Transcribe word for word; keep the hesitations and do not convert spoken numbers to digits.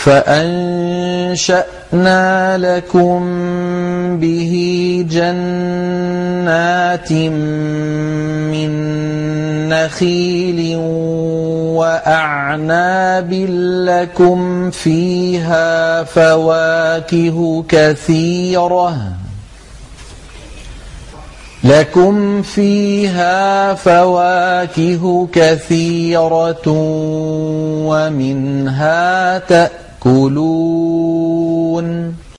فأنشأنا لكم به جنات من نخيل وأعناب لكم فيها فواكه كثيرة لكم فيها فواكه كثيرة ومنها تأكلون